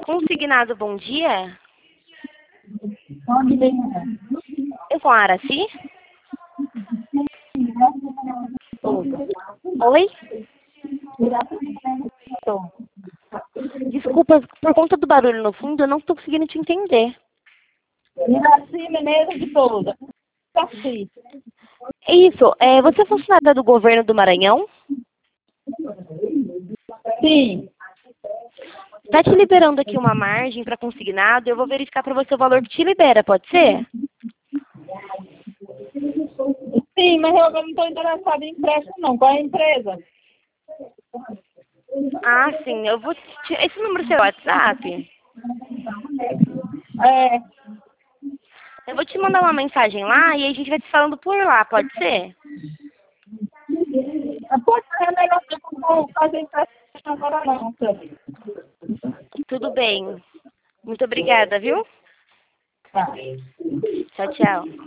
Consignado, bom dia. Onde vem? Eu com a Araci? Oi? Desculpa, por conta do barulho no fundo, eu não estou conseguindo te entender. Iraci Menezes de Souza. Saci. Isso, você é funcionária do governo do Maranhão? Sim. Está te liberando aqui uma margem para consignado, eu vou verificar para você o valor que te libera, pode ser? Sim, mas eu não estou interessada em empréstimo, não. Qual é a empresa? Ah, sim, eu vou esse número é seu WhatsApp? É. Eu vou te mandar uma mensagem lá e aí a gente vai te falando por lá, pode ser? Pode ser melhor que eu não vou fazer empréstimo agora, não, sabe? Tudo bem. Muito obrigada, viu? Tá. Tchau, tchau.